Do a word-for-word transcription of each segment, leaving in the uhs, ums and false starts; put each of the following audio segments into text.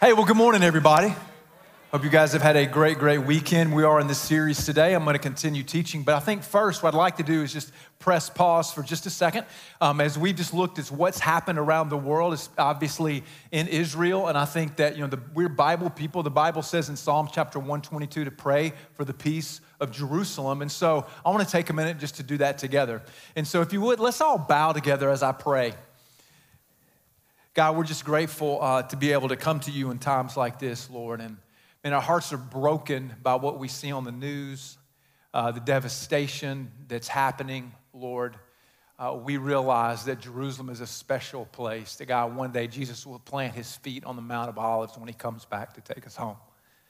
Hey, well, good morning, everybody. Hope you guys have had a great, great weekend. We are in this series today. I'm going to continue teaching, but I think first what I'd like to do is just press pause for just a second. Um, as we've just looked at what's happened around the world, it's obviously in Israel, and I think that, you know, the, we're Bible people. The Bible says in Psalm chapter one twenty-two to pray for the peace of Jerusalem, and so I want to take a minute just to do that together. And so if you would, let's all bow together as I pray. God, we're just grateful uh, to be able to come to you in times like this, Lord, and And our hearts are broken by what we see on the news, uh, the devastation that's happening, Lord. Uh, we realize that Jerusalem is a special place, that God, one day Jesus will plant his feet on the Mount of Olives when he comes back to take us home.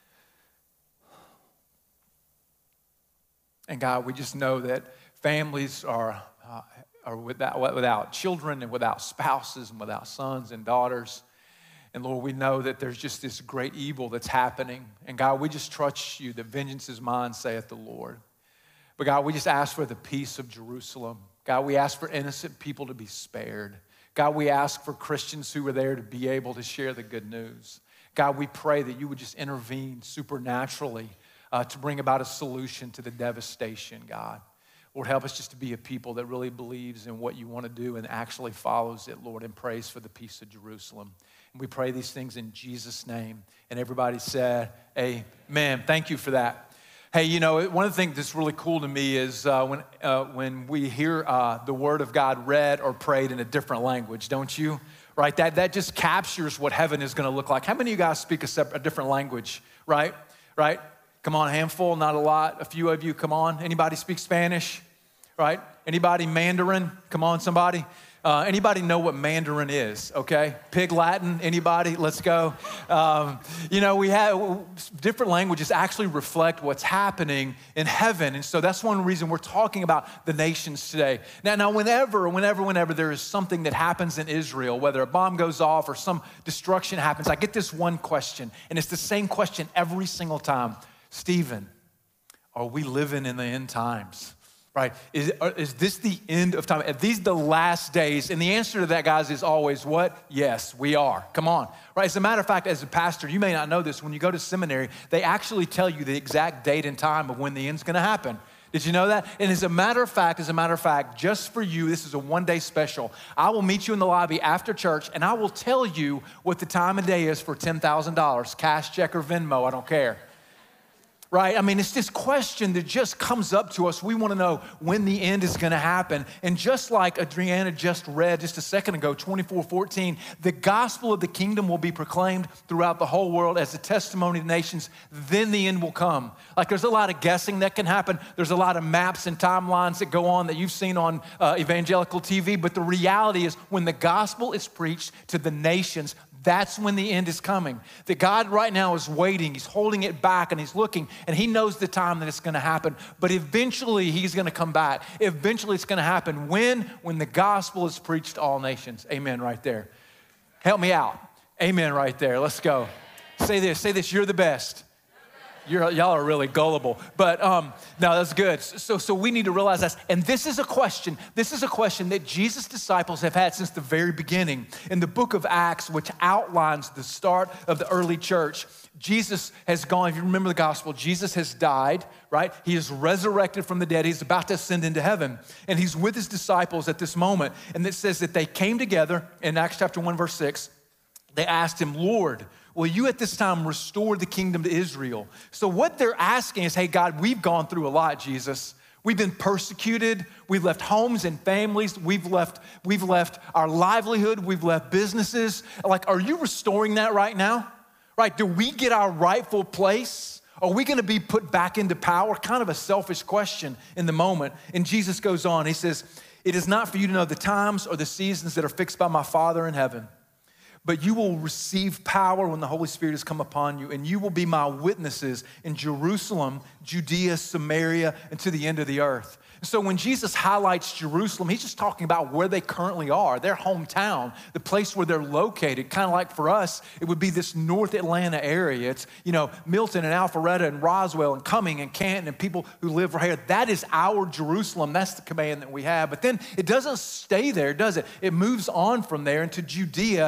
And God, we just know that families are, uh, are without, without children and without spouses and without sons and daughters. And Lord, we know that there's just this great evil that's happening. And God, we just trust you that vengeance is mine, saith the Lord. But God, we just ask for the peace of Jerusalem. God, we ask for innocent people to be spared. God, we ask for Christians who are there to be able to share the good news. God, we pray that you would just intervene supernaturally uh, to bring about a solution to the devastation, God. Lord, help us just to be a people that really believes in what you want to do and actually follows it, Lord, and prays for the peace of Jerusalem. And we pray these things in Jesus' name. And everybody said, amen. Thank you for that. Hey, you know, one of the things that's really cool to me is uh, when, uh, when we hear uh, the word of God read or prayed in a different language, don't you? Right? That, that just captures what heaven is going to look like. How many of you guys speak a, separate, a different language, right? Right? Come on, a handful, not a lot. A few of you, come on. Anybody speak Spanish? Right? Anybody Mandarin? Come on, somebody. Uh, anybody know what Mandarin is, okay? Pig Latin, anybody? Let's go. Um, you know, we have different languages actually reflect what's happening in heaven. And so that's one reason we're talking about the nations today. Now, now whenever, whenever, whenever there is something that happens in Israel, whether a bomb goes off or some destruction happens, I get this one question, and it's the same question every single time. Stephen, are we living in the end times? Right? Is, is this the end of time? Are these the last days? And the answer to that, guys, is always what? Yes, we are. Come on. Right? As a matter of fact, as a pastor, you may not know this, when you go to seminary, they actually tell you the exact date and time of when the end's gonna happen. Did you know that? And as a matter of fact, as a matter of fact, just for you, this is a one-day special. I will meet you in the lobby after church, and I will tell you what the time of day is for ten thousand dollars, cash, check, or Venmo, I don't care. Right? I mean, it's this question that just comes up to us. We want to know when the end is going to happen. And just like Adriana just read just a second ago, twenty-four fourteen, the gospel of the kingdom will be proclaimed throughout the whole world as a testimony to nations. Then the end will come. Like there's a lot of guessing that can happen. There's a lot of maps and timelines that go on that you've seen on uh, evangelical T V. But the reality is when the gospel is preached to the nations, that's when the end is coming. That God right now is waiting. He's holding it back and he's looking and he knows the time that it's going to happen. But eventually he's going to come back. Eventually it's going to happen. When? When the gospel is preached to all nations. Amen right there. Help me out. Amen right there. Let's go. Say this. Say this. You're the best. You're, y'all are really gullible, but um, no, that's good. So, so we need to realize that. And this is a question, this is a question that Jesus' disciples have had since the very beginning. In the book of Acts, which outlines the start of the early church, Jesus has gone, if you remember the gospel, Jesus has died, right? He is resurrected from the dead. He's about to ascend into heaven. And he's with his disciples at this moment. And it says that they came together in Acts chapter one, verse six. They asked him, Lord, will you at this time restore the kingdom to Israel? So what they're asking is, hey, God, we've gone through a lot, Jesus. We've been persecuted. We've left homes and families. We've left, we've left our livelihood. We've left businesses. Like, are you restoring that right now? Right, do we get our rightful place? Are we gonna be put back into power? Kind of a selfish question in the moment. And Jesus goes on, he says, it is not for you to know the times or the seasons that are fixed by my Father in heaven. But you will receive power when the Holy Spirit has come upon you, and you will be my witnesses in Jerusalem, Judea, Samaria, and to the end of the earth. So when Jesus highlights Jerusalem, he's just talking about where they currently are, their hometown, the place where they're located. Kind of like for us, it would be this North Atlanta area. It's, you know, Milton and Alpharetta and Roswell and Cumming and Canton and people who live right here. That is our Jerusalem. That's the command that we have. But then it doesn't stay there, does it? It moves on from there into Judea. Judea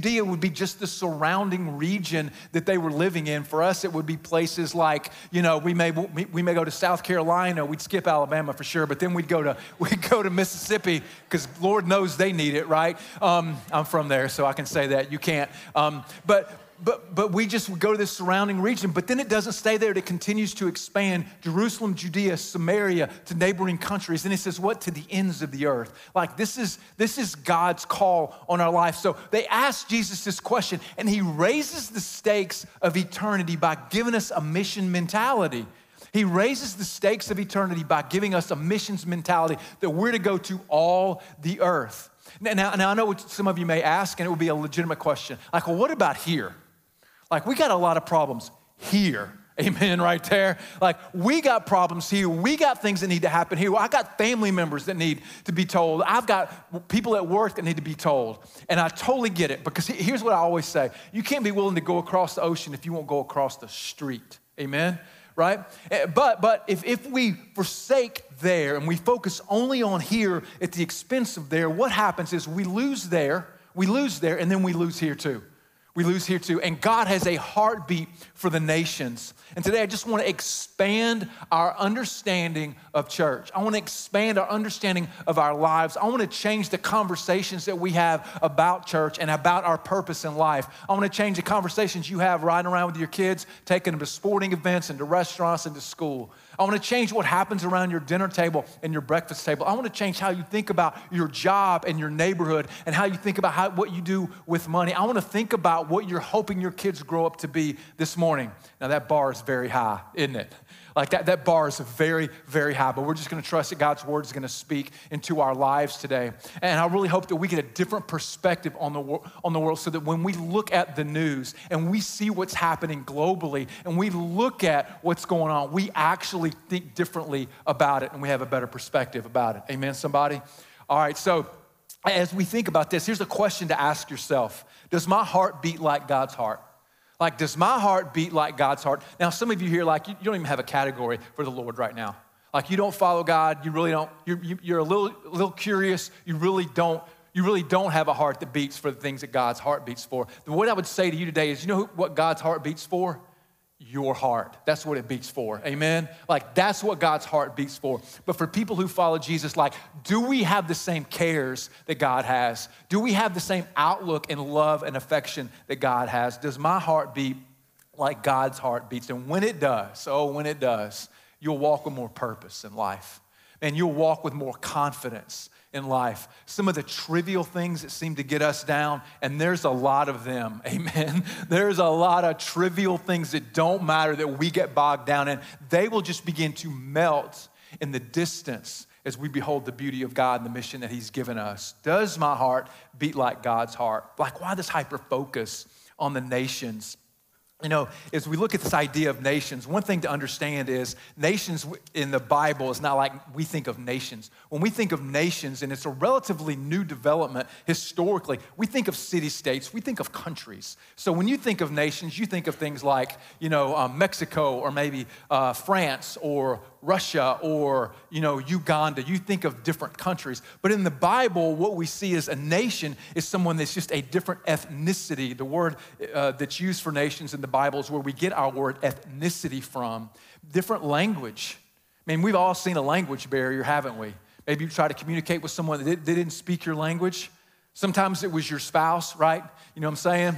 Judea would be just the surrounding region that they were living in. For us, it would be places like, you know, we may we may go to South Carolina, we'd skip Alabama for sure, but then we'd go to we'd go to Mississippi because Lord knows they need it, right? Um, I'm from there, so I can say that. You can't. Um, but But, but we just go to this surrounding region, but then it doesn't stay there. It continues to expand Jerusalem, Judea, Samaria, to neighboring countries. And it says what? To the ends of the earth. Like this is, this is God's call on our life. So they asked Jesus this question, and he raises the stakes of eternity by giving us a mission mentality. He raises the stakes of eternity by giving us a missions mentality that we're to go to all the earth. Now, now, now I know what some of you may ask, and it would be a legitimate question. Like, well, what about here? Like, we got a lot of problems here. Amen, right there. Like, we got problems here. We got things that need to happen here. I got family members that need to be told. I've got people at work that need to be told. And I totally get it, because here's what I always say. You can't be willing to go across the ocean if you won't go across the street. Amen, right? But, but if, if we forsake there and we focus only on here at the expense of there, what happens is we lose there, we lose there, and then we lose here too. We lose here too. And God has a heartbeat for the nations. And today I just want to expand our understanding of church. I want to expand our understanding of our lives. I want to change the conversations that we have about church and about our purpose in life. I want to change the conversations you have riding around with your kids, taking them to sporting events and to restaurants and to school. I want to change what happens around your dinner table and your breakfast table. I want to change how you think about your job and your neighborhood and how you think about how, what you do with money. I want to think about what you're hoping your kids grow up to be this morning. Now that bar is very high, isn't it? Like that, that bar is very, very high, but we're just gonna trust that God's word is gonna speak into our lives today. And I really hope that we get a different perspective on the, on the world so that when we look at the news and we see what's happening globally and we look at what's going on, we actually think differently about it and we have a better perspective about it. Amen, somebody? All right, so as we think about this, here's a question to ask yourself. Does my heart beat like God's heart? Like, does my heart beat like God's heart? Now, some of you here, like, you, you don't even have a category for the Lord right now. Like, you don't follow God. You really don't. You're, you, you're a little, a little curious. You really don't. You really don't have a heart that beats for the things that God's heart beats for. What I would say to you today is, you know who, what God's heart beats for? Your heart. That's what it beats for. Amen? Like, that's what God's heart beats for. But for people who follow Jesus, like, do we have the same cares that God has? Do we have the same outlook and love and affection that God has? Does my heart beat like God's heart beats? And when it does, oh, when it does, you'll walk with more purpose in life. And you'll walk with more confidence in life. Some of the trivial things that seem to get us down, and there's a lot of them, amen? There's a lot of trivial things that don't matter that we get bogged down in. They will just begin to melt in the distance as we behold the beauty of God and the mission that he's given us. Does my heart beat like God's heart? Like, why this hyper focus on the nations? You know, as we look at this idea of nations, one thing to understand is nations in the Bible is not like we think of nations. When we think of nations, and it's a relatively new development historically, we think of city-states, we think of countries. So when you think of nations, you think of things like, you know, um, Mexico or maybe uh, France or Russia or, you know, Uganda. You think of different countries. But in the Bible, what we see is a nation is someone that's just a different ethnicity. The word uh, that's used for nations in the Bible is where we get our word ethnicity from. Different language. I mean, we've all seen a language barrier, haven't we? Maybe you try to communicate with someone that didn't speak your language. Sometimes it was your spouse, right? You know what I'm saying?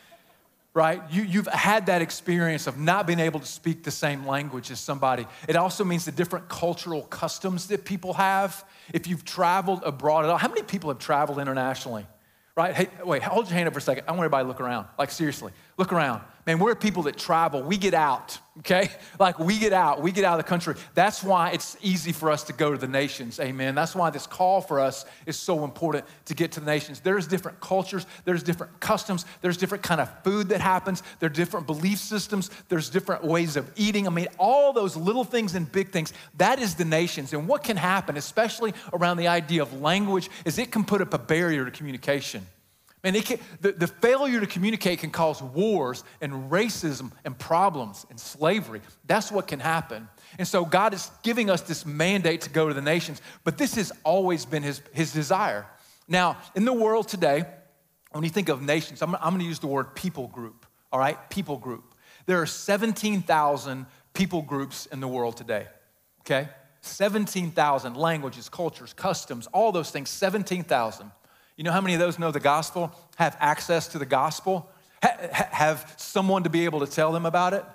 Right? You, you've had that experience of not being able to speak the same language as somebody. It also means the different cultural customs that people have. If you've traveled abroad at all, how many people have traveled internationally? Right? Hey, wait, hold your hand up for a second. I want everybody to look around. Like, seriously, look around. Man, we're people that travel. We get out, okay? Like, we get out. We get out of the country. That's why it's easy for us to go to the nations, amen? That's why this call for us is so important to get to the nations. There's different cultures. There's different customs. There's different kind of food that happens. There are different belief systems. There's different ways of eating. I mean, all those little things and big things, that is the nations. And what can happen, especially around the idea of language, is it can put up a barrier to communication. Man, it can, the, the failure to communicate can cause wars and racism and problems and slavery. That's what can happen. And so God is giving us this mandate to go to the nations, but this has always been his, his desire. Now, in the world today, when you think of nations, I'm, I'm gonna use the word people group, all right? People group. There are seventeen thousand people groups in the world today, okay? seventeen thousand languages, cultures, customs, all those things, seventeen thousand. You know how many of those know the gospel, have access to the gospel, ha- have someone to be able to tell them about it?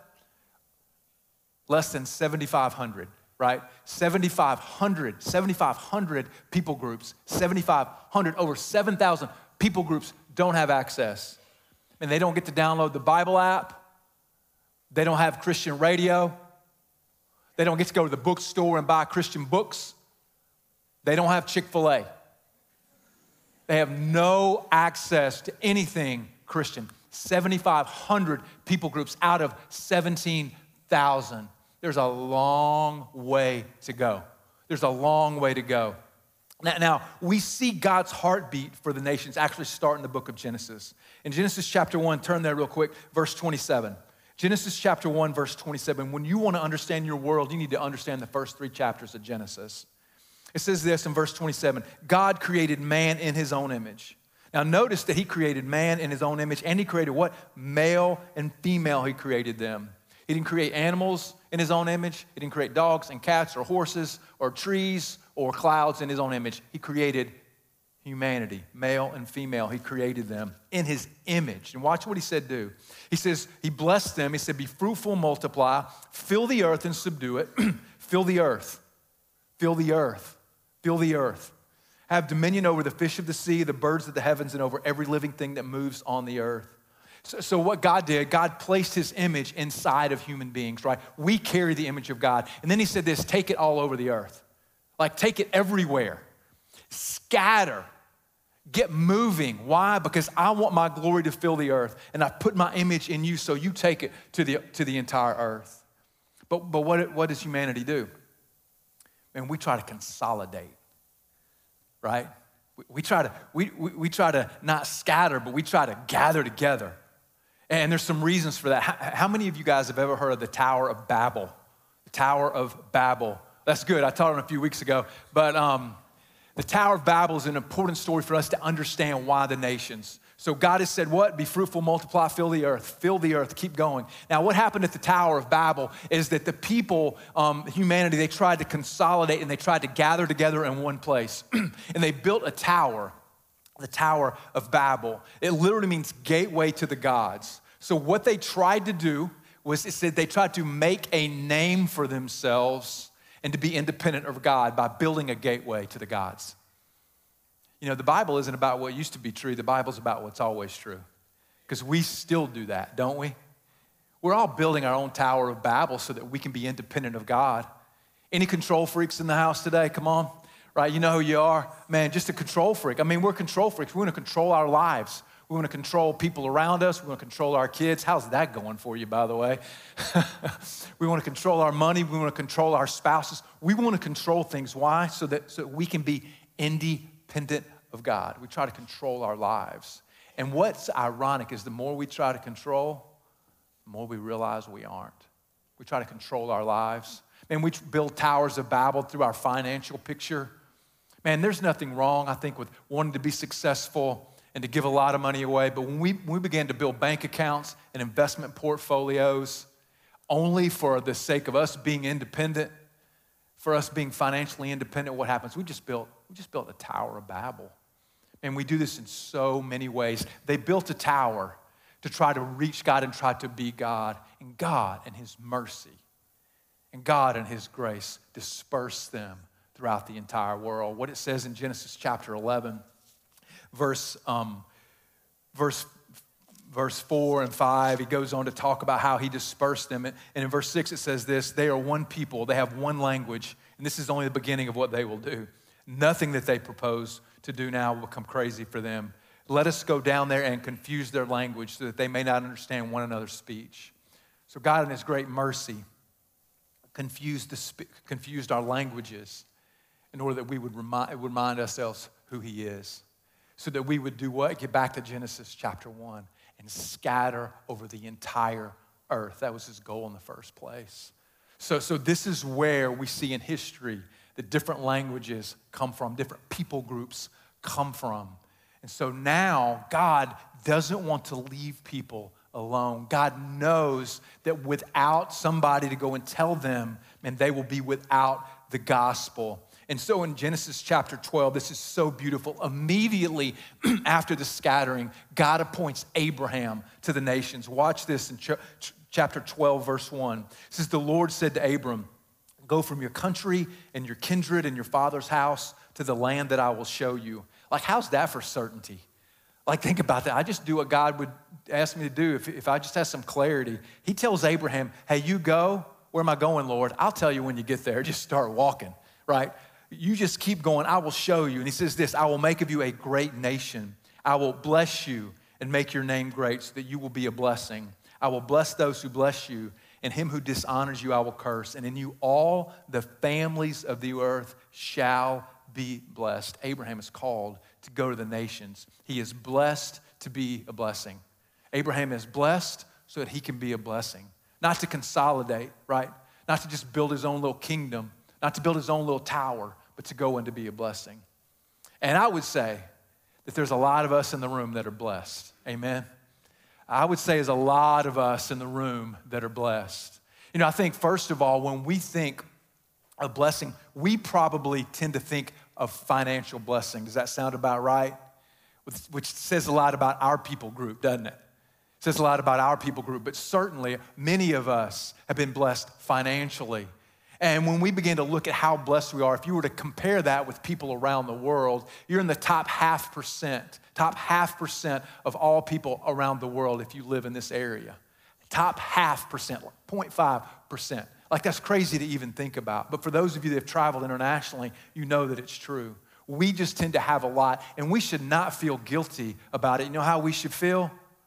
Less than seventy-five hundred, right? seventy-five hundred, seventy-five hundred people groups, seventy-five hundred, over seven thousand people groups don't have access. And they don't get to download the Bible app. They don't have Christian radio. They don't get to go to the bookstore and buy Christian books. They don't have Chick-fil-A. They have no access to anything Christian. seventy-five hundred people groups out of seventeen thousand. There's a long way to go. There's a long way to go. Now, now, we see God's heartbeat for the nations actually start in the book of Genesis. In Genesis chapter one, turn there real quick, verse twenty-seven. Genesis chapter one, verse twenty-seven. When you want to understand your world, you need to understand the first three chapters of Genesis. It says this in verse twenty-seven, God created man in his own image. Now notice that he created man in his own image, and he created what? Male and female, he created them. He didn't create animals in his own image. He didn't create dogs and cats or horses or trees or clouds in his own image. He created humanity, male and female. He created them in his image. And watch what he said do. He says, he blessed them. He said, be fruitful, multiply, fill the earth and subdue it. Fill the earth, fill the earth, fill the earth. Have dominion over the fish of the sea, the birds of the heavens, and over every living thing that moves on the earth. So, so what God did, God placed his image inside of human beings, right? We carry the image of God. And then he said this, take it all over the earth. Like take it everywhere. Scatter. Get moving. Why? Because I want my glory to fill the earth. And I put my image in you, so you take it to the, to the entire earth. But, but what, what does humanity do? Man, we try to consolidate, right? We, we, try to, we, we, we try to not scatter, but we try to gather together. And there's some reasons for that. How, how many of you guys have ever heard of the Tower of Babel? The Tower of Babel. That's good. I taught it a few weeks ago. But um, the Tower of Babel is an important story for us to understand why the nations. So God has said what? Be fruitful, multiply, fill the earth. Fill the earth, keep going. Now what happened at the Tower of Babel is that the people, um, humanity, they tried to consolidate and they tried to gather together in one place. And they built a tower, the Tower of Babel. It literally means gateway to the gods. So what they tried to do was, it said they tried to make a name for themselves and to be independent of God by building a gateway to the gods. You know, the Bible isn't about what used to be true. The Bible's about what's always true. Because we still do that, don't we? We're all building our own Tower of Babel so that we can be independent of God. Any control freaks in the house today? Come on, right? You know who you are. Man, just a control freak. I mean, we're control freaks. We want to control our lives. We want to control people around us. We want to control our kids. How's that going for you, by the way? We want to control our money. We want to control our spouses. We want to control things. Why? So that, so we can be independent of God. We try to control our lives. And what's ironic is the more we try to control, the more we realize we aren't. We try to control our lives. Man, we build towers of Babel through our financial picture. Man, there's nothing wrong, I think, with wanting to be successful and to give a lot of money away. But when we, when we began to build bank accounts and investment portfolios only for the sake of us being independent, for us being financially independent, what happens? We just built, we just built a Tower of Babel. And we do this in so many ways. They built a tower to try to reach God and try to be God. And God and his mercy and God and his grace dispersed them throughout the entire world. What it says in Genesis chapter eleven, verse, um, verse, verse four and five, he goes on to talk about how he dispersed them. And in verse six, it says this, they are one people, they have one language, and this is only the beginning of what they will do. Nothing that they propose to do now will become crazy for them. Let us go down there and confuse their language so that they may not understand one another's speech. So God in his great mercy confused, the, confused our languages in order that we would remind, remind ourselves who he is. So that we would do what? Get back to Genesis chapter one and scatter over the entire earth. That was his goal in the first place. So, so this is where we see in history that different languages come from, different people groups come from. And so now God doesn't want to leave people alone. God knows that without somebody to go and tell them, man, they will be without the gospel. And so in Genesis chapter twelve, this is so beautiful. Immediately after the scattering, God appoints Abraham to the nations. Watch this in ch- chapter twelve, verse one. It says, the Lord said to Abram, go from your country and your kindred and your father's house to the land that I will show you. Like, how's that for certainty? Like, think about that. I just do what God would ask me to do if, if I just have some clarity. He tells Abraham, hey, you go. Where am I going, Lord? I'll tell you when you get there. Just start walking, right? You just keep going. I will show you. And he says this, I will make of you a great nation. I will bless you and make your name great so that you will be a blessing. I will bless those who bless you, and him who dishonors you I will curse. And in you all the families of the earth shall be blessed. Abraham is called to go to the nations. He is blessed to be a blessing. Abraham is blessed so that he can be a blessing. Not to consolidate, right? Not to just build his own little kingdom, not to build his own little tower, but to go and to be a blessing. And I would say that there's a lot of us in the room that are blessed. Amen? I would say there's a lot of us in the room that are blessed. You know, I think first of all, when we think of blessing, we probably tend to think of financial blessing. Does that sound about right? Which says a lot about our people group, doesn't it? It says a lot about our people group, but certainly many of us have been blessed financially. And when we begin to look at how blessed we are, if you were to compare that with people around the world, you're in the top half percent, top half percent of all people around the world if you live in this area. Top half percent, zero point five percent. Like, that's crazy to even think about. But for those of you that have traveled internationally, you know that it's true. We just tend to have a lot, and we should not feel guilty about it. You know how we should feel?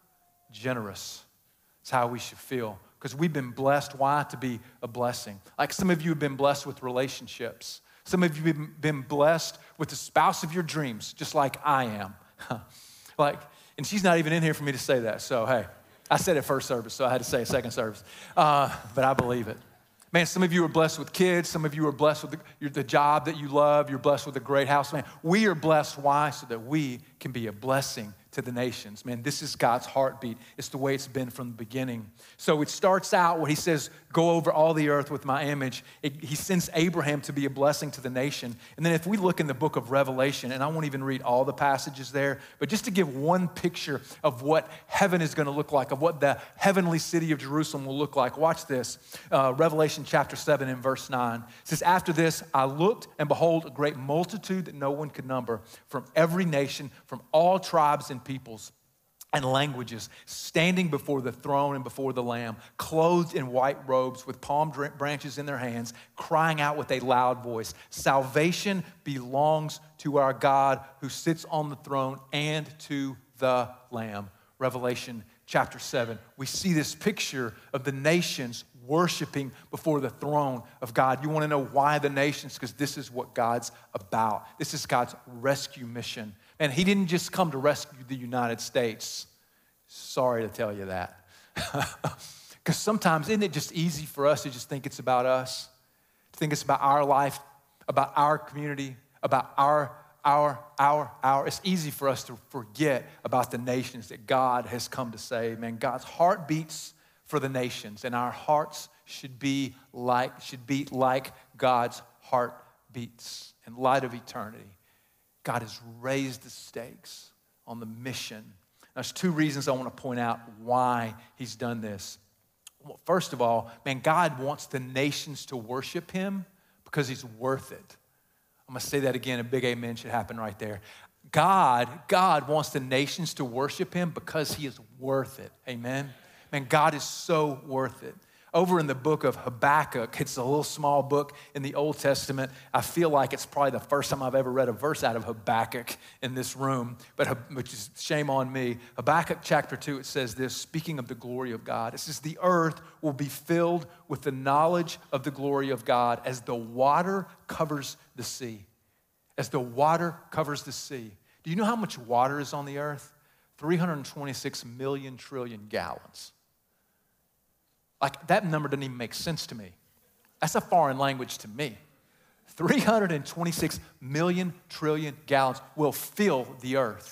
Generous. It's how we should feel. Because we've been blessed. Why? To be a blessing. Like, some of you have been blessed with relationships. Some of you have been blessed with the spouse of your dreams, just like I am. Like, and she's not even in here for me to say that. So, hey, I said it first service, so I had to say it second service. Uh, but I believe it. Man, some of you are blessed with kids. Some of you are blessed with the, the job that you love. You're blessed with a great house. Man, we are blessed. Why? So that we can be a blessing to the nations. Man, this is God's heartbeat. It's the way it's been from the beginning. So it starts out where he says, go over all the earth with my image. It, he sends Abraham to be a blessing to the nation. And then if we look in the book of Revelation, and I won't even read all the passages there, but just to give one picture of what heaven is going to look like, of what the heavenly city of Jerusalem will look like. Watch this. Uh, Revelation chapter seven and verse nine. It says, after this, I looked, and behold, a great multitude that no one could number, from every nation, from all tribes and peoples and languages, standing before the throne and before the Lamb, clothed in white robes with palm branches in their hands, crying out with a loud voice, salvation belongs to our God who sits on the throne and to the Lamb. Revelation chapter seven, we see this picture of the nations worshiping before the throne of God. You want to know why the nations? Because this is what God's about. This is God's rescue mission. And he didn't just come to rescue the United States. Sorry to tell you that. Because sometimes, isn't it just easy for us to just think it's about us? To think it's about our life, about our community, about our, our, our, our. It's easy for us to forget about the nations that God has come to save. Man, God's heart beats for the nations, and our hearts should be like, should beat like God's heart beats in light of eternity. God has raised the stakes on the mission. There's two reasons I want to point out why he's done this. Well, first of all, man, God wants the nations to worship him because he's worth it. I'm going to say that again. A big amen should happen right there. God, God wants the nations to worship him because he is worth it. Amen? Man, God is so worth it. Over in the book of Habakkuk, it's a little small book in the Old Testament. I feel like it's probably the first time I've ever read a verse out of Habakkuk in this room, but which is shame on me. Habakkuk chapter two, it says this, speaking of the glory of God. It says, the earth will be filled with the knowledge of the glory of God as the water covers the sea. As the water covers the sea. Do you know how much water is on the earth? three hundred twenty-six million trillion gallons. Like, that number doesn't even make sense to me. That's a foreign language to me. three hundred twenty-six million trillion gallons will fill the earth.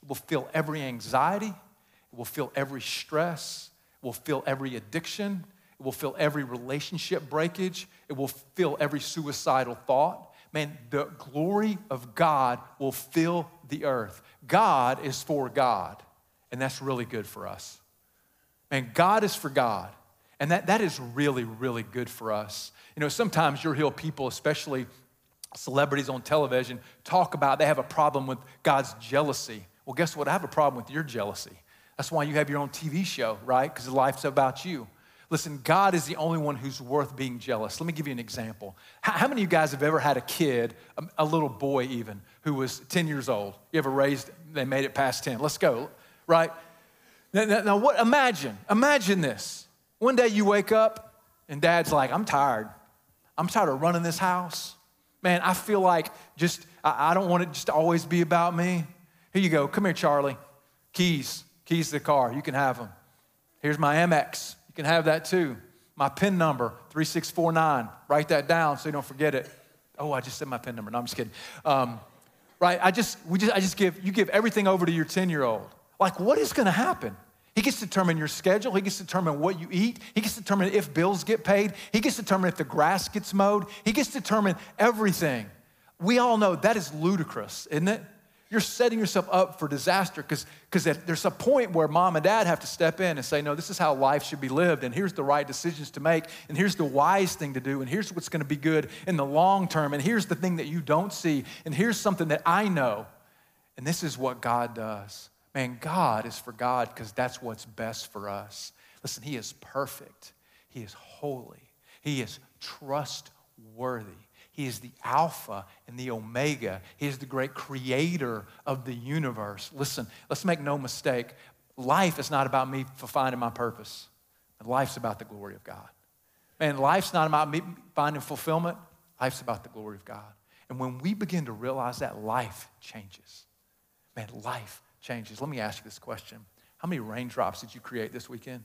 It will fill every anxiety. It will fill every stress. It will fill every addiction. It will fill every relationship breakage. It will fill every suicidal thought. Man, the glory of God will fill the earth. God is for God, and that's really good for us. Man, God is for God, and that, that is really, really good for us. You know, sometimes you'll hear people, especially celebrities on television, talk about they have a problem with God's jealousy. Well, guess what? I have a problem with your jealousy. That's why you have your own T V show, right? Because life's about you. Listen, God is the only one who's worth being jealous. Let me give you an example. How, how many of you guys have ever had a kid, a, a little boy even, who was ten years old? You ever raised, they made it past ten. Let's go, right? Now, now, now what, imagine, imagine this. One day you wake up and dad's like, I'm tired. I'm tired of running this house. Man, I feel like just, I, I don't want it just to always be about me. Here you go, come here, Charlie. Keys, keys to the car, you can have them. Here's my Amex. You can have that too. My PIN number, three six four nine. Write that down so you don't forget it. Oh, I just said my PIN number. No, I'm just kidding. Um, right, I just, we just, I just give, you give everything over to your ten-year-old. Like, what is gonna happen? He gets to determine your schedule. He gets to determine what you eat. He gets to determine if bills get paid. He gets to determine if the grass gets mowed. He gets to determine everything. We all know that is ludicrous, isn't it? You're setting yourself up for disaster because because there's a point where mom and dad have to step in and say, no, this is how life should be lived, and here's the right decisions to make, and here's the wise thing to do, and here's what's going to be good in the long term, and here's the thing that you don't see, and here's something that I know. And this is what God does. Man, God is for God because that's what's best for us. Listen, he is perfect. He is holy. He is trustworthy. He is the Alpha and the Omega. He is the great creator of the universe. Listen, let's make no mistake. Life is not about me finding my purpose. Life's about the glory of God. Man, life's not about me finding fulfillment. Life's about the glory of God. And when we begin to realize that, life changes. Man, life changes. Let me ask you this question. How many raindrops did you create this weekend?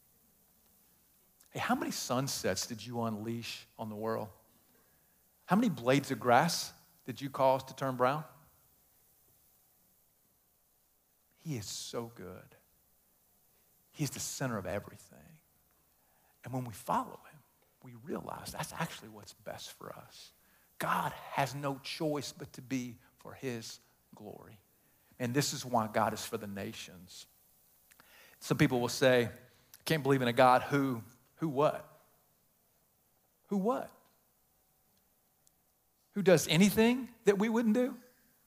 Hey, how many sunsets did you unleash on the world? How many blades of grass did you cause to turn brown? He is so good. He's the center of everything. And when we follow him, we realize that's actually what's best for us. God has no choice but to be for his glory. And this is why God is for the nations. Some people will say, I can't believe in a God who, who what? Who what? Who does anything that we wouldn't do?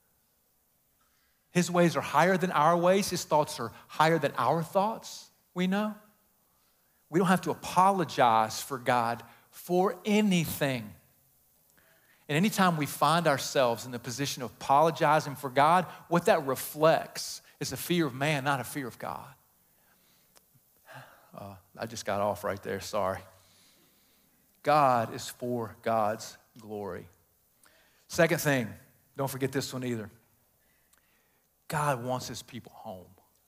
His ways are higher than our ways. His thoughts are higher than our thoughts, we know. We don't have to apologize for God for anything. And anytime we find ourselves in the position of apologizing for God, what that reflects is a fear of man, not a fear of God. Uh, I just got off right there, sorry. God is for God's glory. Second thing, don't forget this one either. God wants his people home.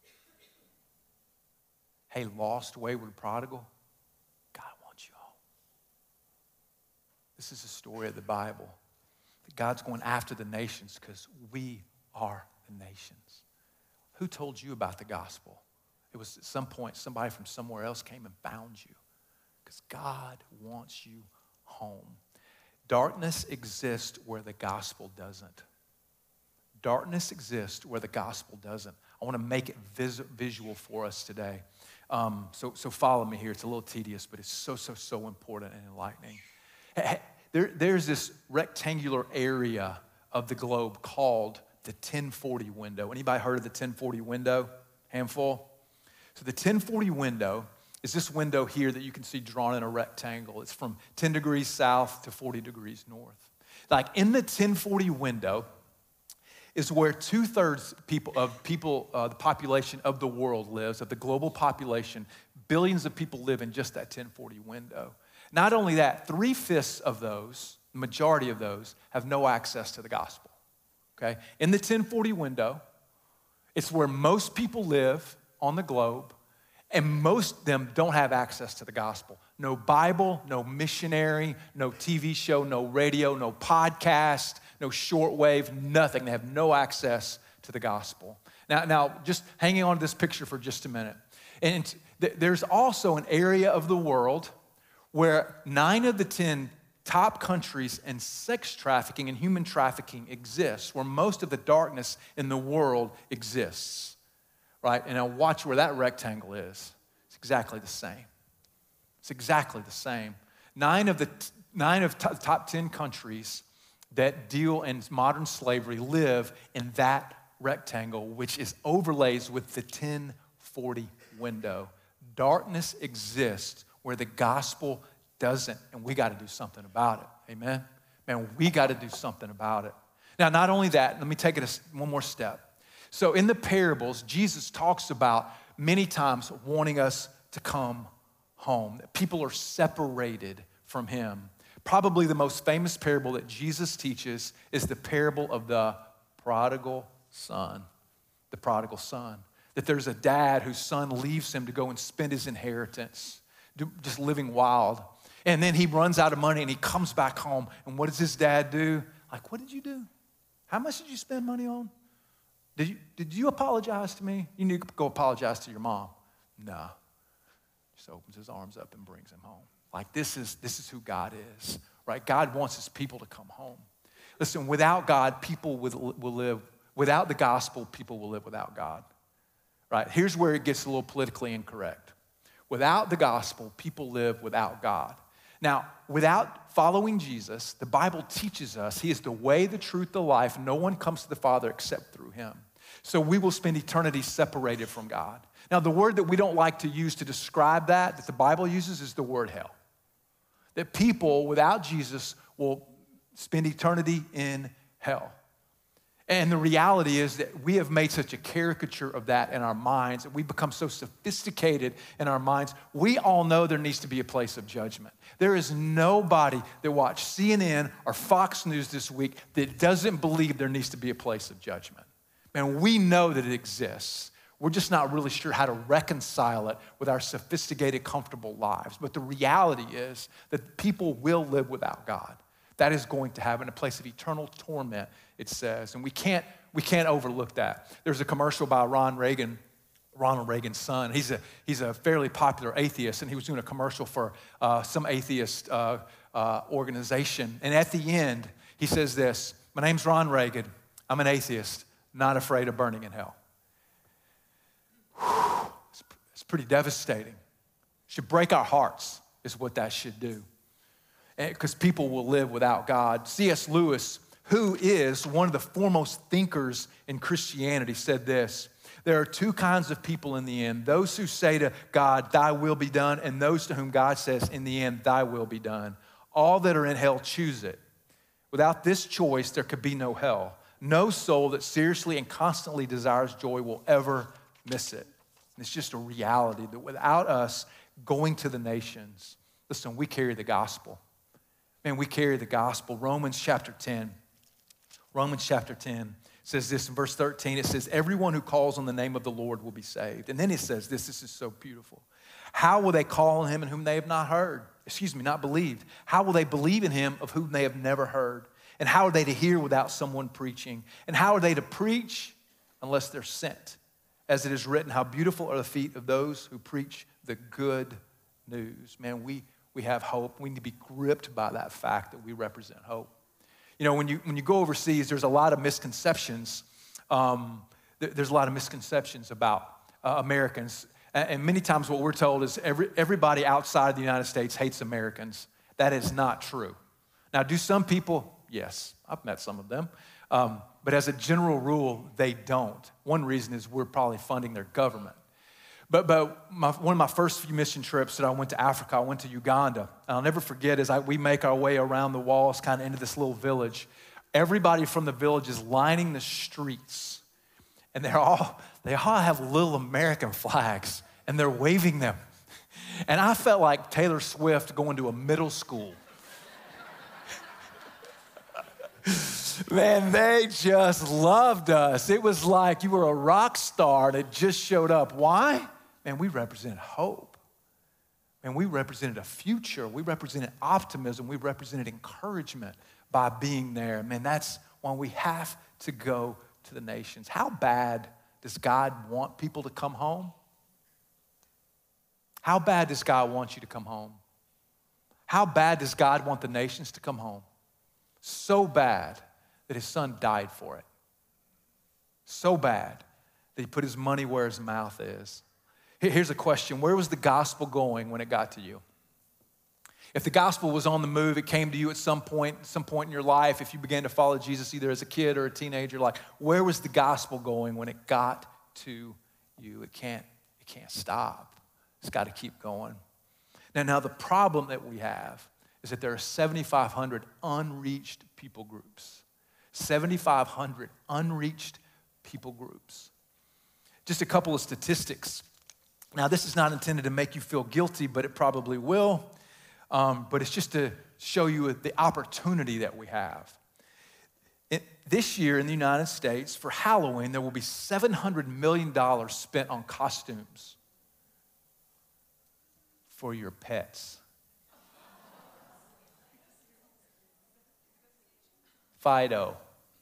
Hey, lost, wayward prodigal, God wants you home. This is the story of the Bible. That God's going after the nations because we are the nations. Who told you about the gospel? It was at some point somebody from somewhere else came and found you because God wants you home. Darkness exists where the gospel doesn't. Darkness exists where the gospel doesn't. I want to make it vis- visual for us today. Um, so, so follow me here. It's a little tedious, but it's so, so, so important and enlightening. There, there's this rectangular area of the globe called the ten forty window. Anybody heard of the ten forty window? Handful? So the ten forty window is this window here that you can see drawn in a rectangle. It's from ten degrees south to forty degrees north. Like in the ten forty window is where two-thirds people of people, uh, the population of the world lives, of the global population. Billions of people live in just that ten forty window. Not only that, three-fifths of those, the majority of those, have no access to the gospel, okay? In the ten forty window, it's where most people live on the globe, and most of them don't have access to the gospel. No Bible, no missionary, no T V show, no radio, no podcast, no shortwave, nothing. They have no access to the gospel. Now, now just hanging on to this picture for just a minute. And th- there's also an area of the world where nine of the ten top countries in sex trafficking and human trafficking exists, where most of the darkness in the world exists, right? And now watch where that rectangle is. It's exactly the same. It's exactly the same. Nine of the t- nine of t- top ten countries that deal in modern slavery live in that rectangle, which is overlays with the ten forty window. Darkness exists where the gospel doesn't, and we got to do something about it. Amen? Man, we got to do something about it. Now, not only that, let me take it a, one more step. So in the parables, Jesus talks about many times wanting us to come home, that people are separated from him. Probably the most famous parable that Jesus teaches is the parable of the prodigal son. The prodigal son. That there's a dad whose son leaves him to go and spend his inheritance, just living wild. And then he runs out of money and he comes back home. And what does his dad do? Like, what did you do? How much did you spend money on? Did you, did you apologize to me? You need to go apologize to your mom. No. Just opens his arms up and brings him home. Like, this is, this is who God is, right? God wants his people to come home. Listen, without God, people will, will live, without the gospel, people will live without God, right? Here's where it gets a little politically incorrect. Without the gospel, people live without God. Now, without following Jesus, the Bible teaches us he is the way, the truth, the life. No one comes to the Father except through him. So we will spend eternity separated from God. Now, the word that we don't like to use to describe that, that the Bible uses, is the word hell. That people without Jesus will spend eternity in hell. And the reality is that we have made such a caricature of that in our minds, that we become so sophisticated in our minds. We all know there needs to be a place of judgment. There is nobody that watched C N N or Fox News this week that doesn't believe there needs to be a place of judgment. And we know that it exists. We're just not really sure how to reconcile it with our sophisticated, comfortable lives. But the reality is that people will live without God. That is going to happen, a place of eternal torment, it says. And we can't, we can't overlook that. There's a commercial by Ron Reagan, Ronald Reagan's son. He's a, he's a fairly popular atheist, and he was doing a commercial for uh, some atheist uh, uh, organization. And at the end, he says this: "My name's Ron Reagan. I'm an atheist, not afraid of burning in hell." It's, it's pretty devastating. Should break our hearts is what that should do. Because people will live without God. C S Lewis, who is one of the foremost thinkers in Christianity, said this: "There are two kinds of people in the end. Those who say to God, 'Thy will be done,' and those to whom God says, 'In the end, thy will be done.' All that are in hell choose it. Without this choice, there could be no hell. No soul that seriously and constantly desires joy will ever miss it." And it's just a reality that without us going to the nations, listen, we carry the gospel. Man, we carry the gospel. Romans chapter ten. Romans chapter ten says this in verse thirteen. It says, "Everyone who calls on the name of the Lord will be saved." And then it says this, this is so beautiful. "How will they call on him in whom they have not heard?" Excuse me, not believed. "How will they believe in him of whom they have never heard? And how are they to hear without someone preaching? And how are they to preach unless they're sent? As it is written, how beautiful are the feet of those who preach the good news." Man, we We have hope. We need to be gripped by that fact that we represent hope. You know, when you when you go overseas, there's a lot of misconceptions. Um, there's a lot of misconceptions about uh, Americans. And, and many times what we're told is every, everybody outside the United States hates Americans. That is not true. Now, do some people? Yes, I've met some of them. Um, but as a general rule, they don't. One reason is we're probably funding their government. But, but my, one of my first few mission trips that I went to Africa, I went to Uganda. And I'll never forget as I, we make our way around the walls kind of into this little village, everybody from the village is lining the streets. And they're all, they all have little American flags, and they're waving them. And I felt like Taylor Swift going to a middle school. Man, they just loved us. It was like you were a rock star that just showed up. Why? Man, we represented hope. And we represented a future. We represented optimism. We represented encouragement by being there. Man, that's why we have to go to the nations. How bad does God want people to come home? How bad does God want you to come home? How bad does God want the nations to come home? So bad that his son died for it. So bad that he put his money where his mouth is. Here's a question. Where was the gospel going when it got to you? If the gospel was on the move, it came to you at some point, some point in your life, if you began to follow Jesus either as a kid or a teenager, like, where was the gospel going when it got to you? It can't, it can't stop. It's got to keep going. Now, now the problem that we have is that there are seventy-five hundred unreached people groups. seventy-five hundred unreached people groups. Just a couple of statistics. Now, this is not intended to make you feel guilty, but it probably will. Um, but it's just to show you the opportunity that we have. It, this year in the United States, for Halloween, there will be seven hundred million dollars spent on costumes for your pets. Fido.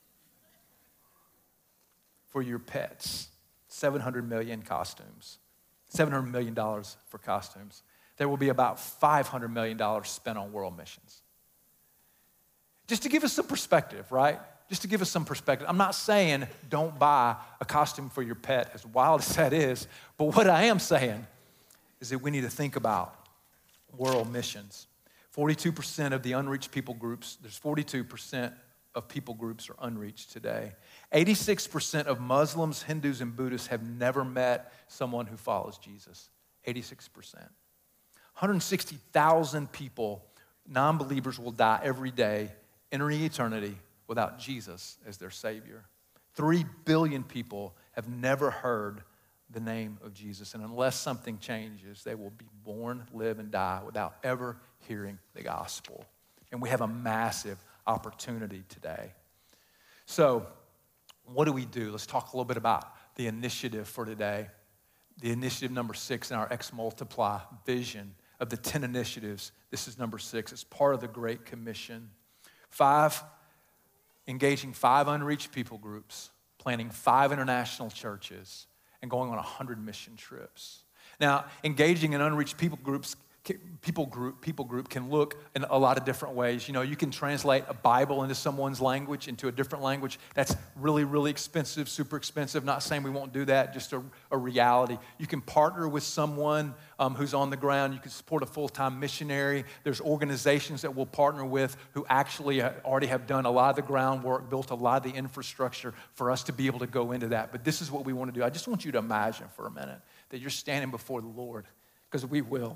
For your pets. seven hundred million costumes. seven hundred million dollars for costumes. There will be about five hundred million dollars spent on world missions. Just to give us some perspective, right? Just to give us some perspective. I'm not saying don't buy a costume for your pet, as wild as that is, but what I am saying is that we need to think about world missions. forty-two percent of the unreached people groups, there's forty-two percent of people groups are unreached today. eighty-six percent of Muslims, Hindus, and Buddhists have never met someone who follows Jesus. eighty-six percent. one hundred sixty thousand people, non-believers, will die every day, entering eternity without Jesus as their Savior. Three billion people have never heard the name of Jesus, and unless something changes, they will be born, live, and die without ever hearing the gospel. And we have a massive opportunity today. So, what do we do? Let's talk a little bit about the initiative for today. The initiative number six in our X Multiply vision of the ten initiatives. This is number six. It's part of the Great Commission. Five, engaging five unreached people groups, planning five international churches, and going on one hundred mission trips. Now, engaging in unreached people groups People group, people group can look in a lot of different ways. You know, you can translate a Bible into someone's language, into a different language. That's really, really expensive, super expensive. Not saying we won't do that, just a, a reality. You can partner with someone um, who's on the ground. You can support a full-time missionary. There's organizations that we'll partner with who actually already have done a lot of the groundwork, built a lot of the infrastructure for us to be able to go into that. But this is what we want to do. I just want you to imagine for a minute that you're standing before the Lord, because we will.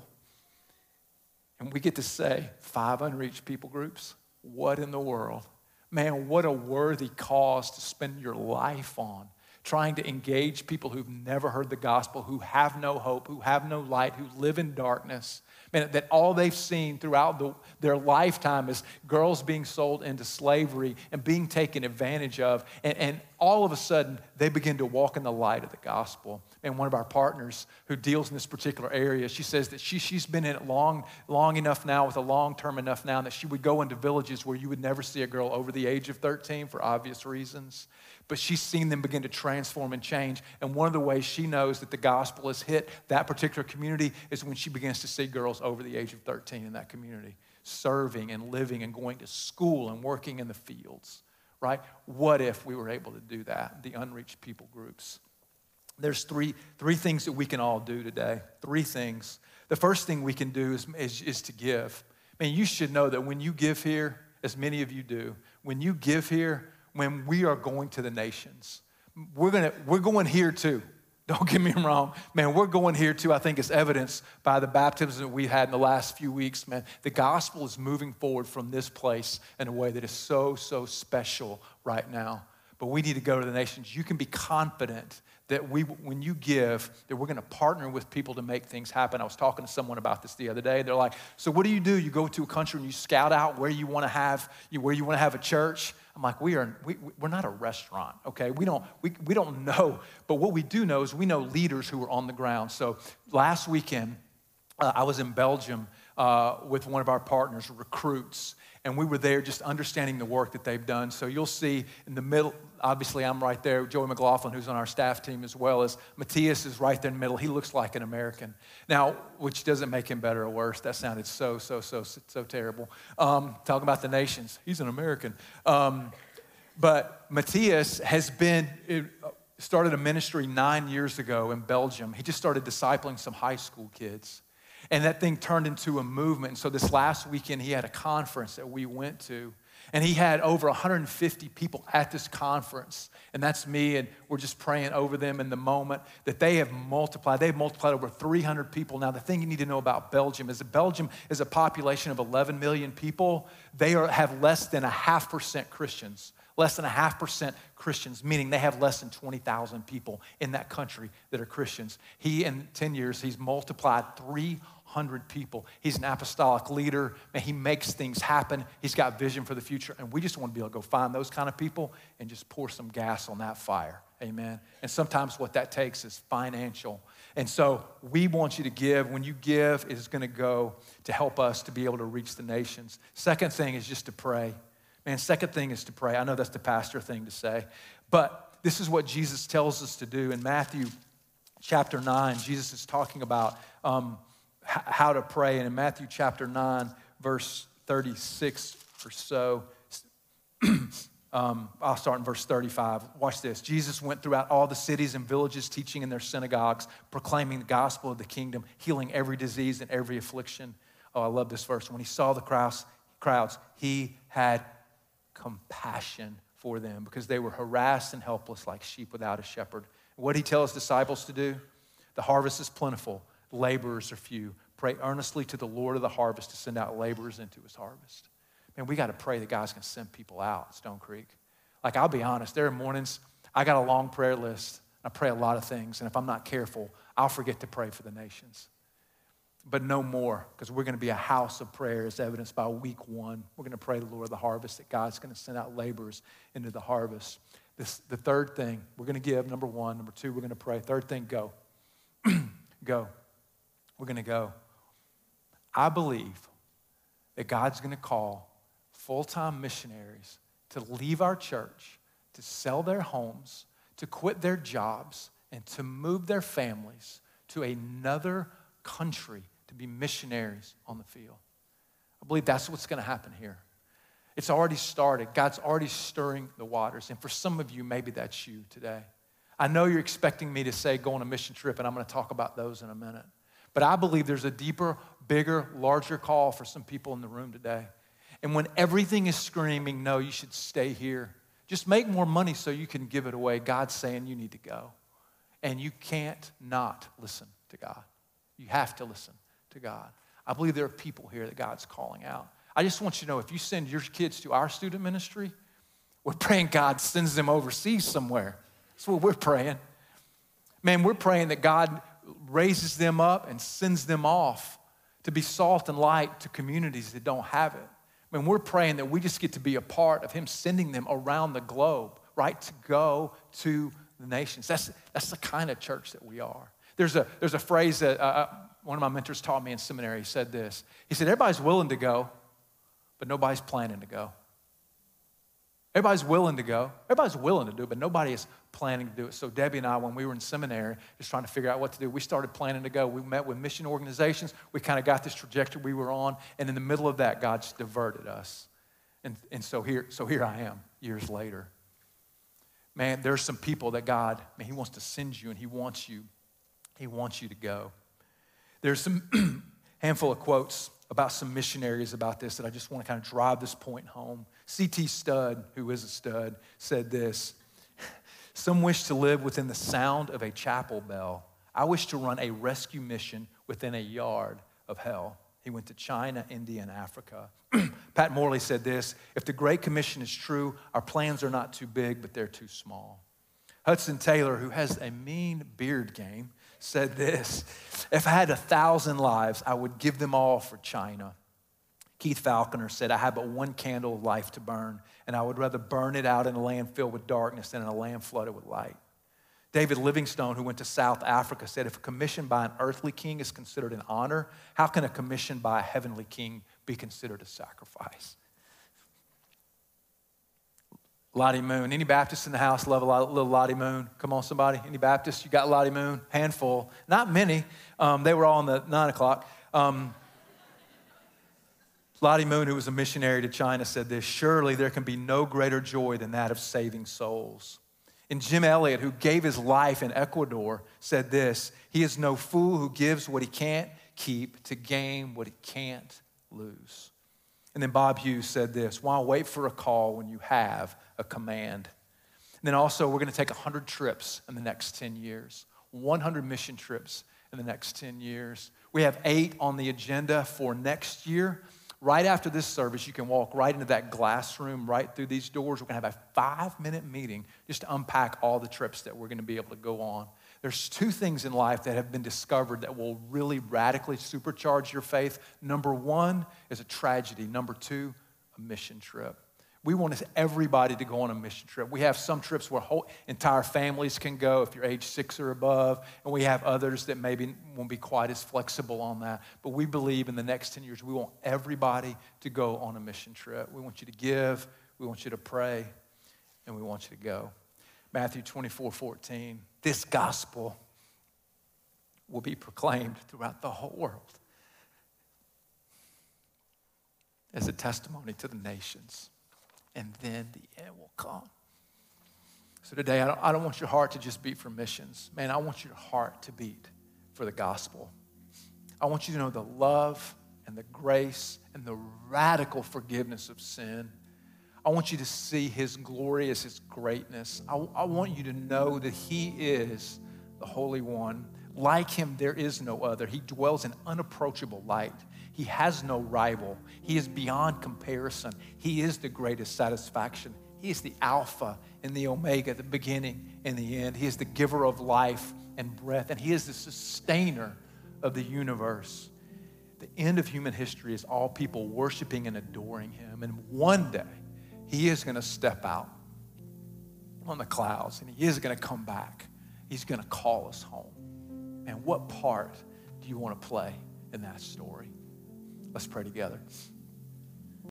And we get to say, five unreached people groups? What in the world? Man, what a worthy cause to spend your life on, trying to engage people who've never heard the gospel, who have no hope, who have no light, who live in darkness. Man, that all they've seen throughout the, their lifetime is girls being sold into slavery and being taken advantage of. And, and all of a sudden, they begin to walk in the light of the gospel. And one of our partners who deals in this particular area, she says that she, she's been in it long, long enough now, with a long term enough now, that she would go into villages where you would never see a girl over the age of thirteen for obvious reasons. But she's seen them begin to transform and change. And one of the ways she knows that the gospel has hit that particular community is when she begins to see girls over the age of thirteen in that community, serving and living and going to school and working in the fields, right? What if we were able to do that, the unreached people groups? There's three, three things that we can all do today, three things. The first thing we can do is, is, is to give. I mean, you should know that when you give here, as many of you do, when you give here, when we are going to the nations, we're gonna we're going here too. Don't get me wrong, man. We're going here too. I think it's evidenced by the baptisms that we had in the last few weeks, man. The gospel is moving forward from this place in a way that is so so special right now. But we need to go to the nations. You can be confident that we, when you give, that we're going to partner with people to make things happen. I was talking to someone about this the other day. They're like, so what do you do? You go to a country and you scout out where you want to have, where you want to have a church. I'm like, we are, we, we're not a restaurant, okay? We don't, we, we don't know. But what we do know is we know leaders who are on the ground. So last weekend, uh, I was in Belgium uh, with one of our partners, Recruits. And we were there just understanding the work that they've done. So you'll see in the middle, obviously I'm right there. Joey McLaughlin, who's on our staff team as well, as Matthias is right there in the middle. He looks like an American. Now, which doesn't make him better or worse. That sounded so, so, so, so terrible. Um, talking about the nations. He's an American. Um, but Matthias has been, it, started a ministry nine years ago in Belgium. He just started discipling some high school kids. And that thing turned into a movement. And so this last weekend, he had a conference that we went to. And he had over one hundred fifty people at this conference. And that's me, and we're just praying over them in the moment that they have multiplied. They've multiplied over three hundred people. Now, the thing you need to know about Belgium is that Belgium is a population of eleven million people. They are, have less than a half percent Christians. Less than a half percent Christians, meaning they have less than twenty thousand people in that country that are Christians. He, in ten years, he's multiplied three hundred people. He's an apostolic leader, and he makes things happen. He's got vision for the future, and we just want to be able to go find those kind of people and just pour some gas on that fire, amen? And sometimes what that takes is financial. And so we want you to give. When you give, it is going to go to help us to be able to reach the nations. Second thing is just to pray. Man, second thing is to pray. I know that's the pastor thing to say, but this is what Jesus tells us to do. In Matthew chapter nine, Jesus is talking about um, h- how to pray. And in Matthew chapter nine, verse thirty-six or so, um, I'll start in verse thirty-five. Watch this. Jesus went throughout all the cities and villages, teaching in their synagogues, proclaiming the gospel of the kingdom, healing every disease and every affliction. Oh, I love this verse. When he saw the crowds, crowds, he had compassion for them because they were harassed and helpless like sheep without a shepherd. What did he tell his disciples to do? The harvest is plentiful, laborers are few. Pray earnestly to the Lord of the harvest to send out laborers into his harvest. Man, we got to pray that God's going to send people out at Stone Creek. Like, I'll be honest, there are mornings, I got a long prayer list. I pray a lot of things, and if I'm not careful, I'll forget to pray for the nations. But no more, because we're going to be a house of prayer as evidenced by week one. We're going to pray the Lord of the harvest, that God's going to send out laborers into the harvest. This, the third thing, we're going to give, number one. Number two, we're going to pray. Third thing, go. Go. We're going to go. I believe that God's going to call full-time missionaries to leave our church, to sell their homes, to quit their jobs, and to move their families to another country to be missionaries on the field. I believe that's what's going to happen here. It's already started. God's already stirring the waters. And for some of you, maybe that's you today. I know you're expecting me to say go on a mission trip, and I'm going to talk about those in a minute. But I believe there's a deeper, bigger, larger call for some people in the room today. And when everything is screaming, no, you should stay here. Just make more money so you can give it away. God's saying you need to go. And you can't not listen to God. You have to listen to God. I believe there are people here that God's calling out. I just want you to know, if you send your kids to our student ministry, we're praying God sends them overseas somewhere. That's what we're praying. Man, we're praying that God raises them up and sends them off to be salt and light to communities that don't have it. I mean, we're praying that we just get to be a part of him sending them around the globe, right, to go to the nations. That's, that's the kind of church that we are. There's a, there's a phrase that uh, one of my mentors taught me in seminary. He said this. He said, everybody's willing to go, but nobody's planning to go. Everybody's willing to go. Everybody's willing to do it, but nobody is planning to do it. So Debbie and I, when we were in seminary, just trying to figure out what to do, we started planning to go. We met with mission organizations. We kind of got this trajectory we were on, and in the middle of that, God just diverted us. And, and so here, so here I am, years later. Man, there's some people that God, man, he wants to send you, and he wants you. He wants you to go. There's some handful of quotes about some missionaries about this that I just want to kind of drive this point home. C T Studd, who is a stud, said this. Some wish to live within the sound of a chapel bell. I wish to run a rescue mission within a yard of hell. He went to China, India, and Africa. Pat Morley said this. If the Great Commission is true, our plans are not too big, but they're too small. Hudson Taylor, who has a mean beard game, said this. If I had a thousand lives, I would give them all for China. Keith Falconer said, I have but one candle of life to burn, and I would rather burn it out in a land filled with darkness than in a land flooded with light. David Livingstone, who went to South Africa, said, if a commission by an earthly king is considered an honor, how can a commission by a heavenly king be considered a sacrifice? Lottie Moon. Any Baptists in the house love a lot, little Lottie Moon? Come on, somebody. Any Baptists? You got Lottie Moon? Handful. Not many. Um, they were all on the nine o'clock. Um, Lottie Moon, who was a missionary to China, said this: surely there can be no greater joy than that of saving souls. And Jim Elliot, who gave his life in Ecuador, said this: he is no fool who gives what he can't keep to gain what he can't lose. And then Bob Hughes said this: why wait for a call when you have a command? And then also, we're going to take one hundred trips in the next ten years, one hundred mission trips in the next ten years. We have eight on the agenda for next year. Right after this service, you can walk right into that glass room, right through these doors. We're going to have a five-minute meeting just to unpack all the trips that we're going to be able to go on. There's two things in life that have been discovered that will really radically supercharge your faith. Number one is a tragedy. Number two, a mission trip. We want everybody to go on a mission trip. We have some trips where whole entire families can go if you're age six or above, and we have others that maybe won't be quite as flexible on that. But we believe in the next ten years, we want everybody to go on a mission trip. We want you to give, we want you to pray, and we want you to go. Matthew twenty-four fourteen, this gospel will be proclaimed throughout the whole world as a testimony to the nations. And then the end will come. So today, I don't, I don't want your heart to just beat for missions. Man, I want your heart to beat for the gospel. I want you to know the love and the grace and the radical forgiveness of sin. I want you to see his glory as his greatness. I, I want you to know that he is the Holy One. Like him, there is no other. He dwells in unapproachable light. He has no rival. He is beyond comparison. He is the greatest satisfaction. He is the Alpha and the Omega, the beginning and the end. He is the giver of life and breath, and he is the sustainer of the universe. The end of human history is all people worshiping and adoring him. And one day, he is going to step out on the clouds, and he is going to come back. He's going to call us home. And what part do you want to play in that story? Let's pray together.